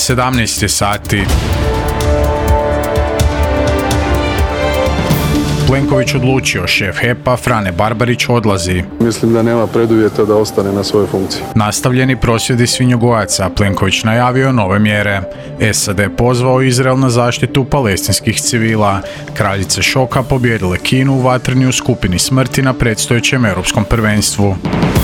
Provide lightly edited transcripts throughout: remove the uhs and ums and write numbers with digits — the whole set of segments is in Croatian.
17 sati. Plenković odlučio, šef HEP-a Frane Barbarić odlazi. Mislim da nema preduvjeta da ostane na svojoj funkciji. Nastavljeni prosvjedi svinjogojaca, Plenković najavio nove mjere. SAD pozvao Izrael na zaštitu palestinskih civila. Kraljice šoka pobijedile Kinu u vatreni u skupini smrti na predstojećem europskom prvenstvu.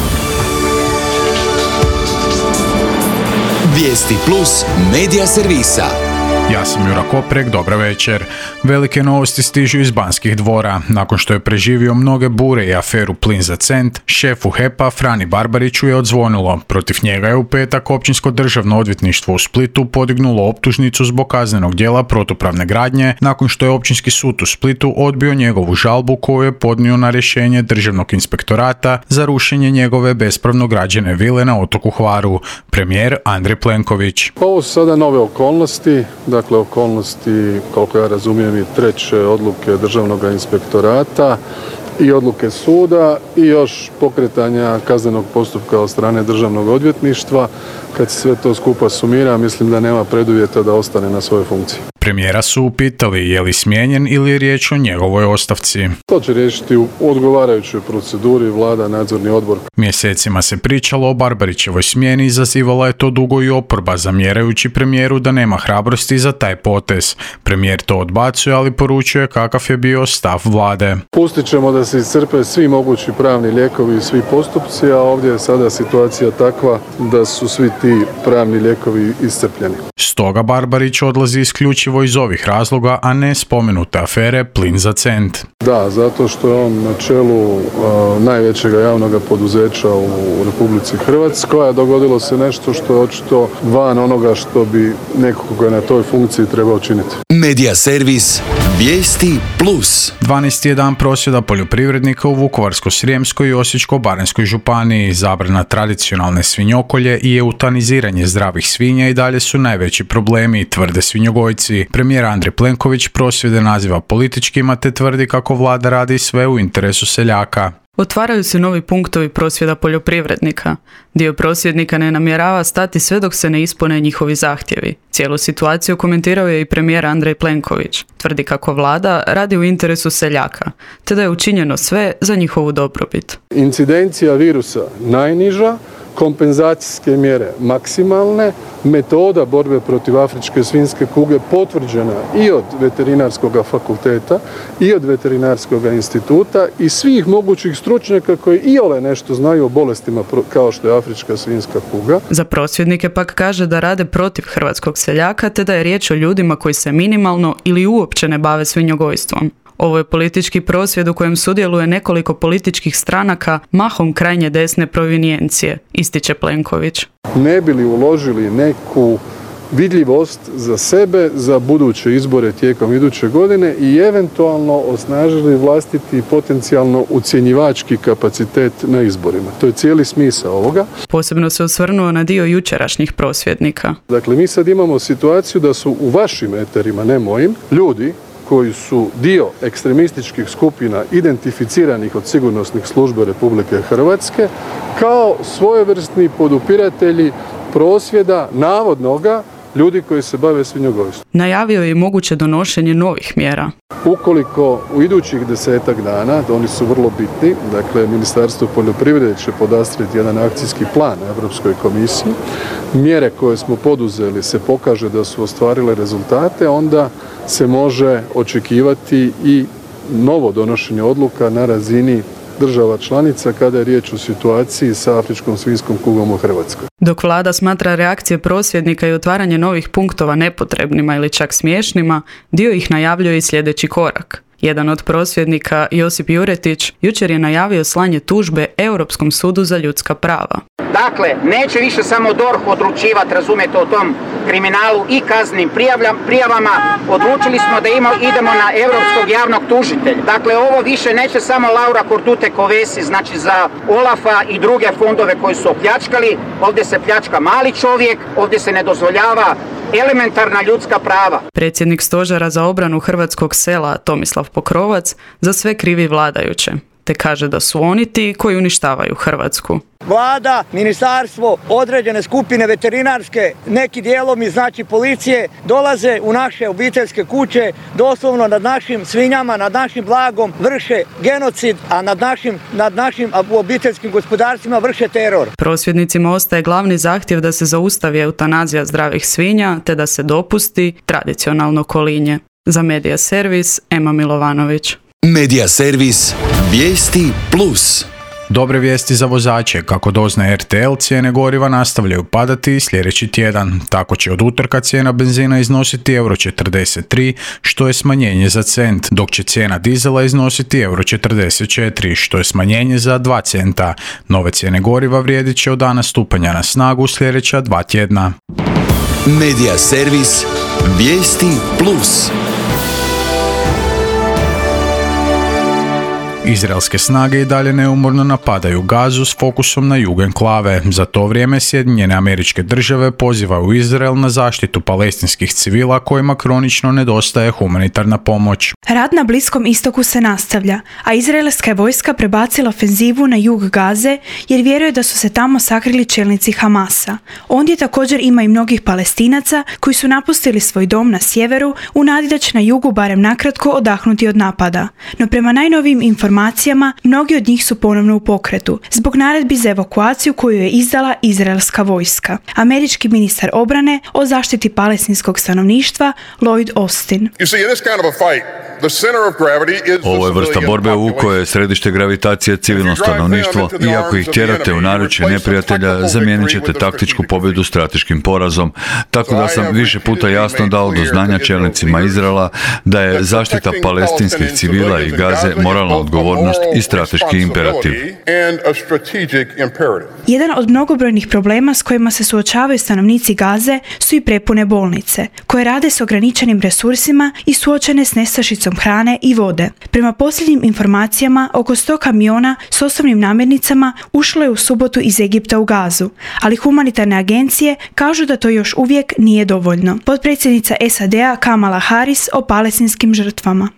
Vijesti plus medija servisa. Ja sam Jura Koprek, dobra večer. Velike novosti stižu iz Banskih dvora. Nakon što je preživio mnoge bure i aferu Plin za cent, šefu HEP-a Frani Barbariću je odzvonilo. Protiv njega je u petak Općinsko državno odvjetništvo u Splitu podignulo optužnicu zbog kaznenog djela protupravne gradnje, nakon što je Općinski sud u Splitu odbio njegovu žalbu koju je podnio na rješenje Državnog inspektorata za rušenje njegove bespravno građene vile na otoku Hvaru. Premijer Andrej Plenković. Ovo su sada nove okolnosti. Dakle, okolnosti, koliko ja razumijem, i treće odluke Državnog inspektorata i odluke suda i još pokretanja kaznenog postupka od strane Državnog odvjetništva. Kad se sve to skupa sumira, mislim da nema preduvjeta da ostane na svojoj funkciji. Premijera su upitali je li smijenjen ili je riječ o njegovoj ostavci. To će riješiti u odgovarajućoj proceduri Vlada, nadzorni odbor. Mjesecima se pričalo o Barbarićevoj smjeni, izazivala je to dugo i oporba, zamjerajući premijeru da nema hrabrosti za taj potez. Premijer to odbacuje, ali poručuje kakav je bio stav Vlade. Pustit ćemo da se iscrpe svi mogući pravni lijekovi i svi postupci, a ovdje je sada situacija takva da su svi ti pravni lijekovi iscrpljeni. Stoga Barbarić odlazi isključivo iz ovih razloga, a ne spomenute afere Plin za cent. Da, zato što je on na čelu najvećeg javnog poduzeća u Republici Hrvatskoj, a dogodilo se nešto što je očito van onoga što bi neko koga je na toj funkciji trebao činiti. Medija servis Vijesti plus. 12. je dan prosvjeda poljoprivrednika u Vukovarsko-srijemskoj i Osječko-baranjskoj županiji. Zabrana tradicionalne svinjokolje i eutaniziranje zdravih svinja i dalje su najveći problemi, tvrde svinjogojci. Premijer Andrej Plenković prosvjede naziva političkima te tvrdi kako vlada radi sve u interesu seljaka. Otvaraju se novi punktovi prosvjeda poljoprivrednika. Dio prosvjednika ne namjerava stati sve dok se ne ispune njihovi zahtjevi. Cijelu situaciju komentirao je i premijer Andrej Plenković. Tvrdi kako vlada radi u interesu seljaka, te da je učinjeno sve za njihovu dobrobit. Incidencija virusa najniža, kompenzacijske mjere maksimalne, metoda borbe protiv afričke svinjske kuge potvrđena i od veterinarskog fakulteta i od veterinarskog instituta i svih mogućih stručnjaka koji iole nešto znaju o bolestima kao što je afrička svinjska kuga. Za prosvjednike pak kaže da rade protiv hrvatskog seljaka, te da je riječ o ljudima koji se minimalno ili uopće ne bave svinjogojstvom. Ovo je politički prosvjed u kojem sudjeluje nekoliko političkih stranaka, mahom krajnje desne provinijencije, ističe Plenković. Ne bi li uložili neku vidljivost za sebe, za buduće izbore tijekom iduće godine i eventualno osnažili vlastiti potencijalno ucjenjivački kapacitet na izborima. To je cijeli smisao ovoga. Posebno se osvrnuo na dio jučerašnjih prosvjednika. Dakle, mi sad imamo situaciju da su u vašim eterima, ne mojim, ljudi koji su dio ekstremističkih skupina identificiranih od sigurnosnih službe Republike Hrvatske kao svojevrsni podupiratelji prosvjeda navodnoga ljudi koji se bave svinjogojstvom. Najavio je i moguće donošenje novih mjera. Ukoliko u idućih 10 dana, oni su vrlo bitni, dakle Ministarstvo poljoprivrede će podastrijeti jedan akcijski plan Europskoj komisiji, mjere koje smo poduzeli se pokaže da su ostvarile rezultate, onda se može očekivati i novo donošenje odluka na razini država članica kada je riječ o situaciji sa afričkom svinjskom kugom u Hrvatskoj. Dok vlada smatra reakcije prosvjednika i otvaranje novih punktova nepotrebnima ili čak smiješnima, dio ih najavljuje i sljedeći korak. Jedan od prosvjednika, Josip Juretić, jučer je najavio slanje tužbe Europskom sudu za ljudska prava. Dakle, neće više samo DORH odlučivati, razumijete, o tom kriminalu i kaznenim prijavama. Odlučili smo da idemo na Europskog javnog tužitelja. Dakle, ovo više neće samo Laura Cordute Kovesi, znači za Olafa i druge fondove koji su opljačkali. Ovdje se pljačka mali čovjek, ovdje se ne dozvoljava elementarna ljudska prava. Predsjednik Stožera za obranu hrvatskog sela Tomislav Pokrovac za sve krivi vladajuće. te kaže da su oni ti koji uništavaju Hrvatsku. Vlada, ministarstvo, određene skupine veterinarske, neki dijelovi, znači policije, dolaze u naše obiteljske kuće, doslovno nad našim svinjama, nad našim blagom vrše genocid, a nad našim obiteljskim gospodarstvima vrše teror. Prosvjednicima ostaje glavni zahtjev da se zaustavi eutanazija zdravih svinja te da se dopusti tradicionalno kolinje. Za Medija servis, Ema Milovanović. Medija servis Vijesti Plus. Dobre vijesti za vozače. Kako doznaje RTL, cijene goriva nastavljaju padati i sljedeći tjedan. Tako će od utorka cijena benzina iznositi €43, što je smanjenje za cent, dok će cijena dizela iznositi €44, što je smanjenje za 2 centa. Nove cijene goriva vrijedit će od dana stupanja na snagu sljedeća 2 tjedna. Medija servis Vijesti Plus. Izraelske snage i dalje neumorno napadaju Gazu s fokusom na jug enklave. Za to vrijeme Sjedinjene Američke Države pozivaju Izrael na zaštitu palestinskih civila kojima kronično nedostaje humanitarna pomoć. Rat na Bliskom istoku se nastavlja, a izraelska je vojska prebacila ofenzivu na jug Gaze jer vjeruje da su se tamo sakrili čelnici Hamasa. Ondje također ima i mnogih Palestinaca koji su napustili svoj dom na sjeveru u nadi da će na jugu barem nakratko odahnuti od napada. No prema najnovijim informacijama, mnogi od njih su ponovno u pokretu, zbog naredbi za evakuaciju koju je izdala izraelska vojska. Američki ministar obrane o zaštiti palestinskog stanovništva Lloyd Austin. Ovo je vrsta borbe u kojoj je središte gravitacije civilno stanovništvo i ako ih tjerate u naručje neprijatelja, zamijenit ćete taktičku pobjedu strateškim porazom. Tako da sam više puta jasno dao do znanja čelnicima Izraela da je zaštita palestinskih civila i Gaze moralna odgovornost i strateški imperativ. Jedan od mnogobrojnih problema s kojima se suočavaju stanovnici Gaze su i prepune bolnice, koje rade s ograničenim resursima i suočene s nestašicom hrane i vode. Prema posljednjim informacijama, oko 100 kamiona s osnovnim namirnicama ušlo je u subotu iz Egipta u Gazu, ali humanitarne agencije kažu da to još uvijek nije dovoljno. Potpredsjednica SAD-a Kamala Harris o palestinskim žrtvama.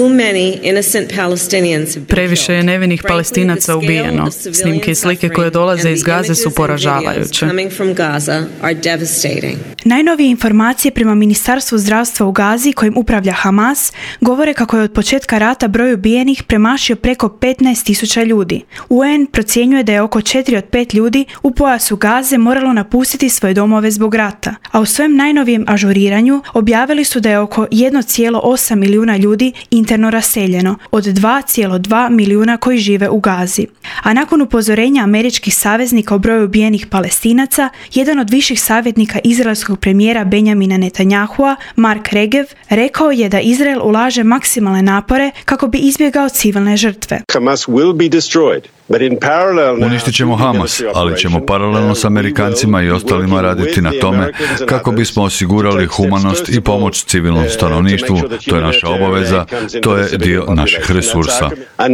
Previše je nevinih Palestinaca ubijeno. Snimke i slike koje dolaze iz Gaze su poražavajuće. Najnovije informacije prema Ministarstvu zdravstva u Gazi, kojim upravlja Hamas, govore kako je od početka rata broj ubijenih premašio preko 15.000 ljudi. UN procjenjuje da je oko 4 od 5 ljudi u pojasu Gaze moralo napustiti svoje domove zbog rata, a u svojem najnovijem ažuriranju objavili su da je oko 1,8 milijuna ljudi interno raseljeno od 2,2 milijuna koji žive u Gazi. A nakon upozorenja američkih saveznika o broju ubijenih Palestinaca, jedan od viših savjetnika izraelskog premijera Benjamina Netanyahua, Mark Regev, rekao je da Izrael ulaže maksimalne napore kako bi izbjegao civilne žrtve. Hamas will be destroyed. Uništit ćemo Hamas, ali ćemo paralelno s Amerikancima i ostalima raditi na tome kako bismo osigurali humanost i pomoć civilnom stanovništvu. To je naša obaveza, to je dio naših resursa.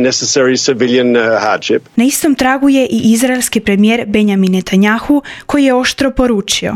Na istom tragu je i izraelski premijer Benjamin Netanyahu, koji je oštro poručio: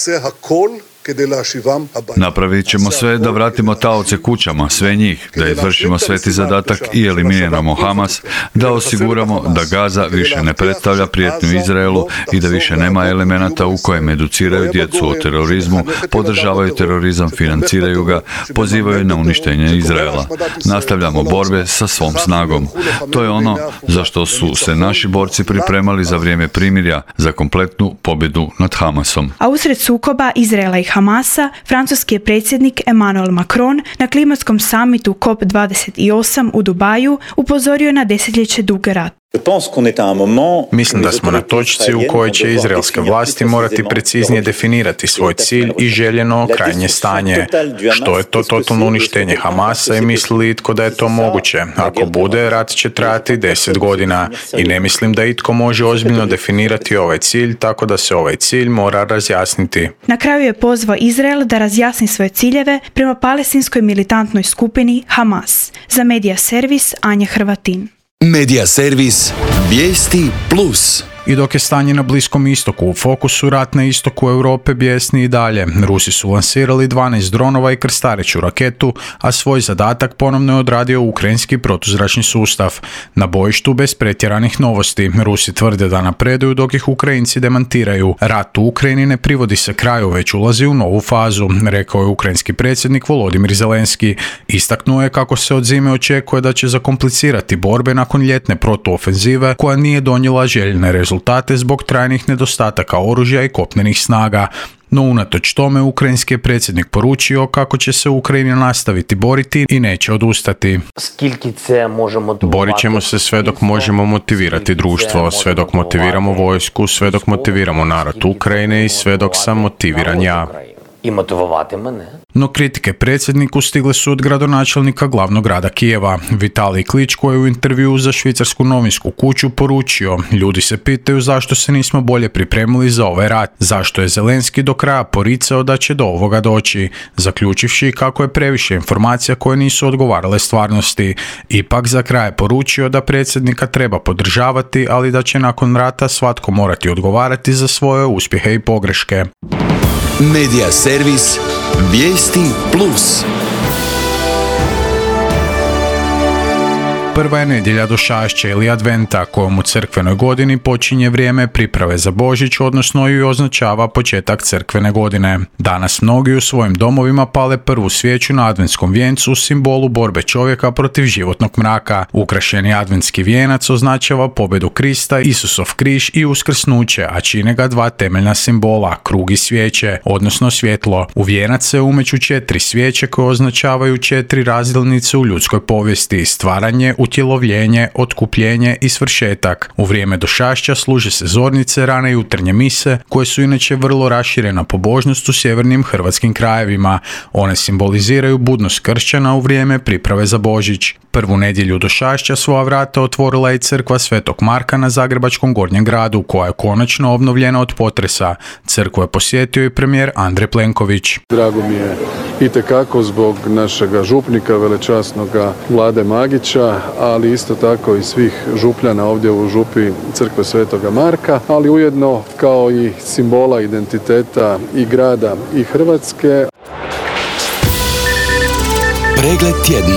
Napravit ćemo sve da vratimo taoce kućama, sve njih, da izvršimo sveti zadatak i eliminiramo Hamas, da osiguramo da Gaza više ne predstavlja prijetnju Izraelu i da više nema elemenata u kojem educiraju djecu o terorizmu, podržavaju terorizam, financiraju ga, pozivaju na uništenje Izraela. Nastavljamo borbe sa svom snagom. To je ono za što su se naši borci pripremali za vrijeme primirja, za kompletnu pobjedu nad Hamasom. A usred sukoba Izraela i Hamasa, francuski je predsjednik Emmanuel Macron na klimatskom samitu COP28 u Dubaju upozorio na desetljeće dug rat. Mislim da smo na točci u kojoj će izraelske vlasti morati preciznije definirati svoj cilj i željeno krajnje stanje. Što je to totalno uništenje Hamasa i misli li itko da je to moguće? Ako bude, rat će trajati 10 godina i ne mislim da itko može ozbiljno definirati ovaj cilj, tako da se ovaj cilj mora razjasniti. Na kraju je pozvao Izrael da razjasni svoje ciljeve prema palestinskoj militantnoj skupini Hamas. Za Medija servis Anja Hrvatin. Medija servis Vijesti Plus. I dok je stanje na Bliskom istoku u fokusu, rat na istoku Europe bijesni i dalje. Rusi su lansirali 12 dronova i krstareću raketu, a svoj zadatak ponovno je odradio ukrajinski protuzračni sustav. Na bojištu bez pretjeranih novosti. Rusi tvrde da napreduju dok ih Ukrajinci demantiraju. Rat u Ukrajini ne privodi se kraju, već ulazi u novu fazu, rekao je ukrajinski predsjednik Volodimir Zelenski. Istaknuo je kako se od zime očekuje da će zakomplicirati borbe nakon ljetne protuofenzive koja nije donijela željene rezultate zbog trajnih nedostataka oružja i kopnenih snaga. No unatoč tome, ukrajinski je predsjednik poručio kako će se Ukrajina nastaviti boriti i neće odustati. Borit ćemo se sve dok možemo motivirati društvo, sve dok motiviramo vojsku, sve dok motiviramo narod Ukrajine i sve dok sam motiviran ja. No kritike predsjedniku stigle su od gradonačelnika glavnog grada Kijeva. Vitalij Kličko je u intervjuu za švicarsku novinsku kuću poručio: ljudi se pitaju zašto se nismo bolje pripremili za ovaj rat, zašto je Zelenski do kraja poricao da će do ovoga doći, zaključivši kako je previše informacija koje nisu odgovarale stvarnosti. Ipak za kraj je poručio da predsjednika treba podržavati, ali da će nakon rata svatko morati odgovarati za svoje uspjehe i pogreške. Medija servis Vijesti Plus. Prva je nedjelja Došašća ili Adventa, kojom u crkvenoj godini počinje vrijeme priprave za Božić, odnosno ju označava početak crkvene godine. Danas mnogi u svojim domovima pale prvu svijeću na adventskom vijencu, simbolu borbe čovjeka protiv životnog mraka. Ukrašeni adventski vijenac označava pobjedu Krista, Isusov križ i uskrsnuće, a čine ga dva temeljna simbola, krug i svijeće, odnosno svjetlo. U vijenac se umeću 4 svijeće koje označavaju 4 razdjelnice u ljudskoj povijesti: stvaranje, utjelovljenje, otkupljenje i svršetak. U vrijeme Došašća služe se zornice, rane jutarnje mise, koje su inače vrlo raširena pobožnost u sjevernim hrvatskim krajevima. One simboliziraju budnost kršćana u vrijeme priprave za Božić. Prvu nedjelju Došašća svoja vrata otvorila i crkva Svetog Marka na zagrebačkom Gornjem gradu, koja je konačno obnovljena od potresa. Crkvu je posjetio i premijer Andrej Plenković. Drago mi je itekako zbog našega župnika, velečasnoga Vlade Magića, ali isto tako i svih župljana ovdje u župi crkve Svetoga Marka, ali ujedno kao i simbola identiteta i grada i Hrvatske. Pregled tjedna.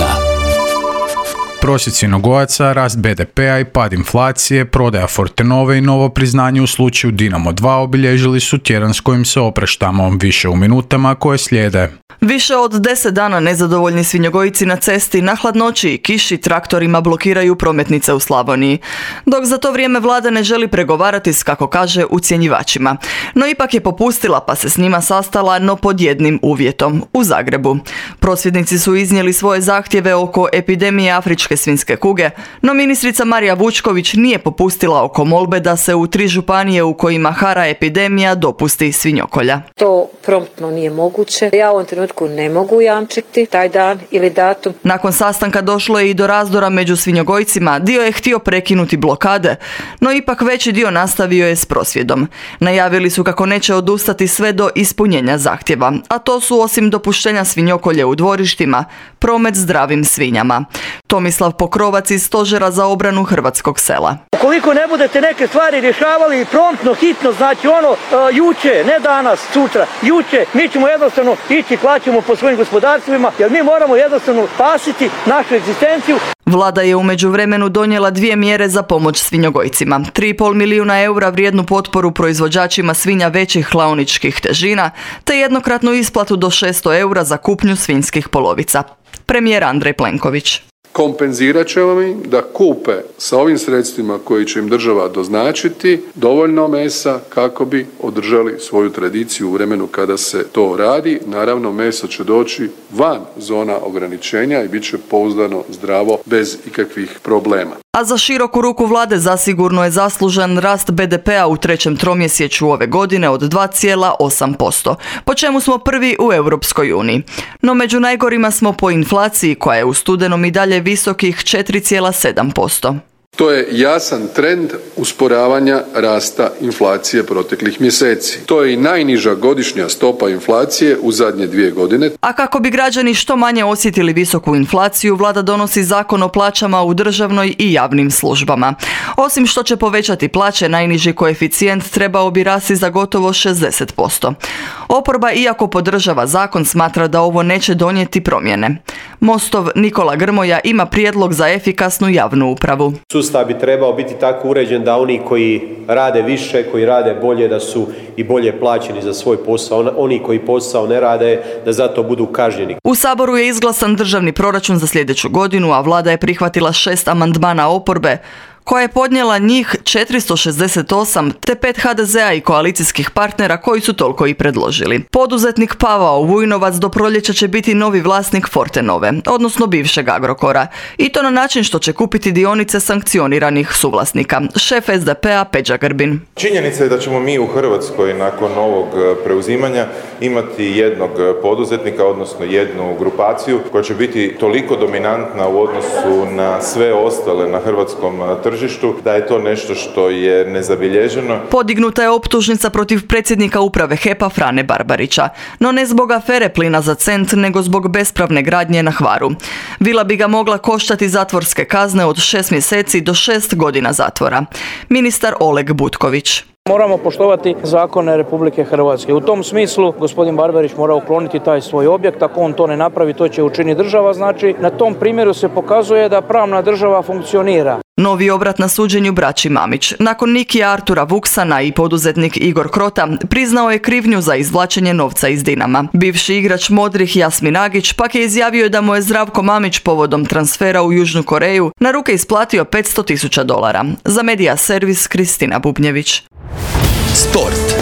Prosjeci Nogojaca, rast BDP-a i pad inflacije, prodaja Fortenove i novo priznanje u slučaju Dinamo 2 obilježili su tjedan s kojim se opraštamo, više u minutama koje slijede. Više od 10 dana nezadovoljni svinjogojci na cesti na hladnoći i kiši traktorima blokiraju prometnice u Slavoniji. Dok za to vrijeme vlada ne želi pregovarati s, kako kaže, ucjenjivačima. No ipak je popustila pa se s njima sastala, no pod jednim uvjetom, u Zagrebu. Prosvjednici su iznijeli svoje zahtjeve oko epidemije afričke svinjske kuge, no ministrica Marija Vučković nije popustila oko molbe da se u 3 županije u kojima hara epidemija dopusti svinjokolja. To promptno nije moguće. Ja u ovom trenutku ne mogu jamčiti taj dan ili datum. Nakon sastanka došlo je i do razdora među svinjogojcima. Dio je htio prekinuti blokade, no ipak veći dio nastavio je s prosvjedom. Najavili su kako neće odustati sve do ispunjenja zahtjeva, a to su osim dopuštenja svinjokolje u dvorištima, promet zdravim svinjama. Tomislav Pokrovac iz Stožera za obranu hrvatskog sela. Ukoliko ne budete neke stvari rješavali promptno, hitno, znači juče, ne danas, sutra, juče, mi ćemo jednostavno ići klaćemo po svojim gospodarstvima, jer mi moramo jednostavno spasiti našu egzistenciju. Vlada je u međuvremenu donijela 2 mjere za pomoć svinjogojcima. 3,5 milijuna eura vrijednu potporu proizvođačima svinja većih klaoničkih težina, te jednokratnu isplatu do 600 eura za kupnju svinjskih polovica. Premijer Andrej Plenković. Kompenzirat ćemo im da kupe sa ovim sredstvima koji će im država doznačiti dovoljno mesa kako bi održali svoju tradiciju u vremenu kada se to radi. Naravno, meso će doći van zona ograničenja i bit će pouzdano, zdravo, bez ikakvih problema. A za široku ruku vlade zasigurno je zaslužen rast BDP-a u 3. tromjesečju ove godine od 2,8%, po čemu smo prvi u Europskoj uniji. No među najgorima smo po inflaciji koja je u studenom i dalje visokih 4,7%. To je jasan trend usporavanja rasta inflacije proteklih mjeseci. To je i najniža godišnja stopa inflacije u zadnje 2 godine. A kako bi građani što manje osjetili visoku inflaciju, vlada donosi zakon o plaćama u državnoj i javnim službama. Osim što će povećati plaće, najniži koeficijent trebao bi rasti za gotovo 60%. Oporba, iako podržava zakon, smatra da ovo neće donijeti promjene. Mostov Nikola Grmoja ima prijedlog za efikasnu javnu upravu. Sustav bi trebao biti tako uređen da oni koji rade više, koji rade bolje, da su i bolje plaćeni za svoj posao. Oni koji posao ne rade, da zato budu kažnjeni. U Saboru je izglasan državni proračun za sljedeću godinu, a vlada je prihvatila 6 amandmana oporbe, koja je podnijela njih 468, te 5 HDZ-a i koalicijskih partnera koji su toliko i predložili. Poduzetnik Pavao Vujnovac do proljeća će biti novi vlasnik Fortenove, odnosno bivšeg Agrokora. I to na način što će kupiti dionice sankcioniranih suvlasnika. Šef SDP-a Peđa Grbin. Činjenica je da ćemo mi u Hrvatskoj nakon ovog preuzimanja imati jednog poduzetnika, odnosno jednu grupaciju koja će biti toliko dominantna u odnosu na sve ostale na hrvatskom tržištu da je to nešto što je nezabilježeno. Podignuta je optužnica protiv predsjednika uprave HEP-a Frane Barbarića, no ne zbog afere plina za cent, nego zbog bespravne gradnje na Hvaru. Vila bi ga mogla koštati zatvorske kazne od 6 mjeseci do 6 godina zatvora. Ministar Oleg Butković. Moramo poštovati zakone Republike Hrvatske. U tom smislu gospodin Barbarić mora ukloniti taj svoj objekt. Ako on to ne napravi, to će učiniti država. Znači, na tom primjeru se pokazuje da pravna država funkcionira. Novi obrat na suđenju braći Mamić. Nakon Nikija Artura Vuksana i poduzetnik Igor Krota priznao je krivnju za izvlačenje novca iz Dinama. Bivši igrač Modrih Jasmin Agić pak je izjavio da mu je Zdravko Mamić povodom transfera u Južnu Koreju na ruke isplatio $500,000. Za Medija servis Kristina Bubnjević. Sport.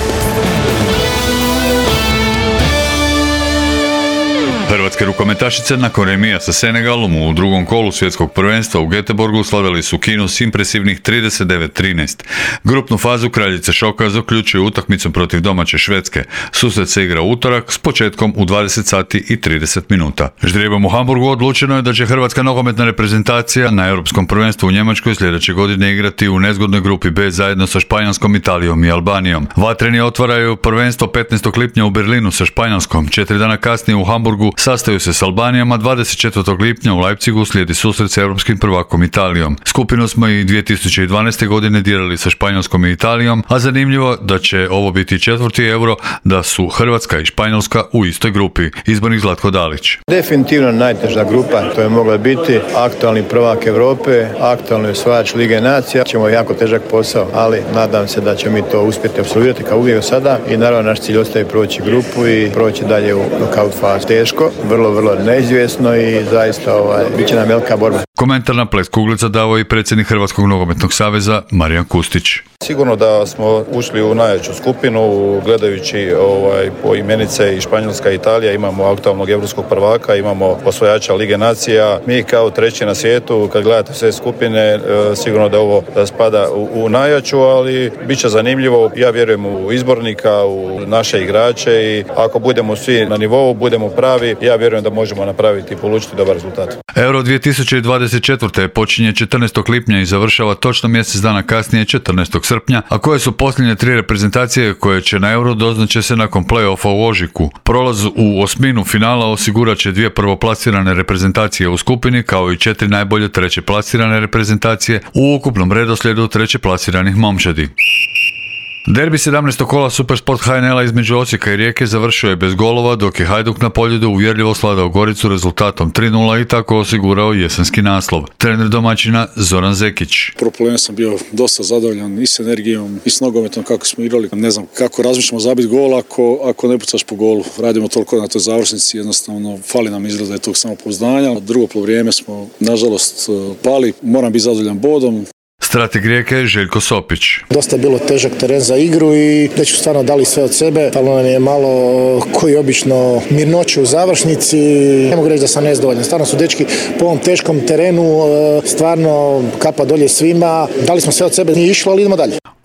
Hrvatske rukometašice nakon remija sa Senegalom u drugom kolu svjetskog prvenstva u Göteborgu slavili su Kinu s impresivnih 39-13. Grupnu fazu kraljice šoka zaključuju utakmicom protiv domaće Švedske. Susret se igra utorak s početkom u 20 sati i 30 minuta. Ždrijebom u Hamburgu odlučeno je da će hrvatska nogometna reprezentacija na europskom prvenstvu u Njemačkoj sljedeće godine igrati u nezgodnoj grupi B zajedno sa Španjolskom, Italijom i Albanijom. Vatreni otvaraju prvenstvo 15. lipnja u Berlinu sa Španjolskom. 4 dana kasnije u Hamburgu sastaju se s Albanijama, 24. lipnja u Leipzigu slijedi susret s europskim prvakom Italijom. Skupinu smo i 2012. godine dijelili sa Španjolskom i Italijom, a zanimljivo da će ovo biti 4. euro da su Hrvatska i Španjolska u istoj grupi. Izbornik Zlatko Dalić. Definitivno najteža grupa, to je mogla biti aktualni prvak Europe, aktualni osvajač Lige nacija. Ćemo jako težak posao, ali nadam se da ćemo mi to uspjeti apsolvirati kao uvijek sada i naravno naš cilj ostaje proći grupu i proći dalje u knockout fazu. Teško, vrlo neizvjesno i zaista bit će nam velika borba. Komentar na ples kuglica dao i predsjednik Hrvatskog nogometnog saveza Marijan Kustić. Sigurno da smo ušli u najjaču skupinu, gledajući po imenice i Španjolska i Italija, imamo aktualnog europskog prvaka, imamo osvajača Lige nacija. Mi kao treći na svijetu, kad gledate sve skupine, sigurno da ovo spada u najjaču, ali bit će zanimljivo. Ja vjerujem u izbornika, u naše igrače i ako budemo svi na nivou, budemo pravi, ja vjerujem da možemo napraviti i polučiti dobar rezultat. Euro 2024. počinje 14. lipnja i završava točno mjesec dana kasnije 14. srpnja, a koje su posljednje 3 reprezentacije koje će na Euro doznaće se nakon play-offa u ožujku. Prolaz u osminu finala osigurat će 2 prvoplasirane reprezentacije u skupini, kao i 4 najbolje treće plasirane reprezentacije u ukupnom redoslijedu treće plasiranih momčadi. Derbi 17. kola Supersport HNL-a između Osijeka i Rijeke završio je bez golova, dok je Hajduk na Poljudu uvjerljivo sladao Goricu rezultatom 3:0 i tako osigurao jesenski naslov. Trener domaćina Zoran Zekić. Propolovljen sam bio dosta zadovoljan i s energijom i s nogometom kako smo igrali. Ne znam kako razmišljamo zabiti gol ako ne pucaš po golu. Radimo toliko na toj završnici, jednostavno fali nam izgleda tog samopouzdanja. Drugo poluvrijeme smo nažalost pali, moram biti zadovoljan bodom. Strateg Rijeke Željko Sopić. Dosta je bilo težak teren za igru i već su stvarno dali sve od sebe. Falo nam je malo, koji obično, mirnoće u završnici. Ne mogu reći da sam nezadovoljan. Stvarno su dečki po ovom teškom terenu, stvarno kapa dolje svima. Dali smo sve od sebe, nije išlo, ali idemo dalje.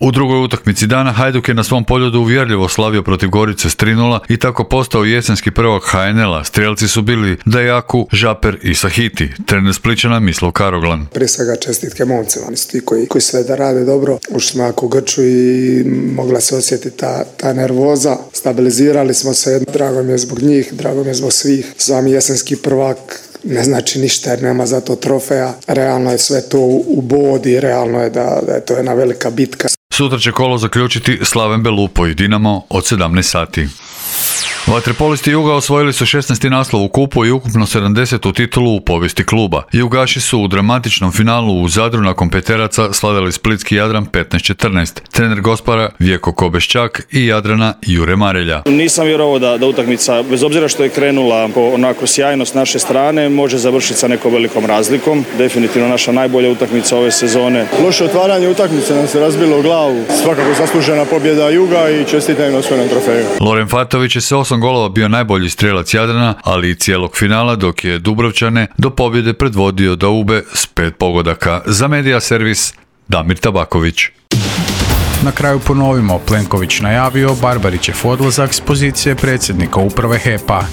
U drugoj utakmici dana Hajduk je na svom poljodu uvjerljivo slavio protiv Gorice s 3:0 i tako postao jesenski prvak HNL-a. Strijelci su bili Dajaku, Žaper i Sahiti. Trener Splićana Mislav Karoglan. Prije svega čestitke momcima, oni su ti koji sve da rade dobro. Ušli smo jako u grču i mogla se osjetiti ta nervoza. Stabilizirali smo se, drago mi je zbog njih, drago mi je zbog svih. Sami jesenski prvak ne znači ništa jer nema za to trofeja. Realno je sve to u bodi, realno je da je to jedna velika bitka. Sutra će kolo zaključiti Slaven Belupo i Dinamo od 17 sati. Vaterpolisti Juga osvojili su 16. naslov u kupu i ukupno 70. titulu u povijesti kluba. Jugaši su u dramatičnom finalu u Zadru nakon peteraca slavili splitski Jadran 15-14. Trener Gospara Vjeko Kobeščak i Jadrana Jure Marelja. Nisam vjerovao da utakmica, bez obzira što je krenula onako sjajno s naše strane, može završiti sa nekom velikom razlikom. Definitivno naša najbolja utakmica ove sezone. Loše otvaranje utakmice nam se razbilo u glavu. Svakako zaslužena pobjeda Juga i čestitam na osvojenom trofeju. Loren Fatović je se 8 golova bio najbolji strijelac Jadrana, ali i cijelog finala, dok je Dubrovčane do pobjede predvodio Daube s 5 pogodaka. Za Medija servis Damir Tabaković. Na kraju ponovimo, Plenković najavio Barbarićev odlazak s pozicije predsjednika uprave HEP-a.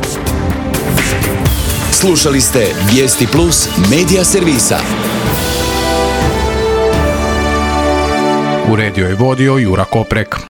Slušali ste Vijesti Plus Medija servisa. Uredio i vodio Jura Koprek.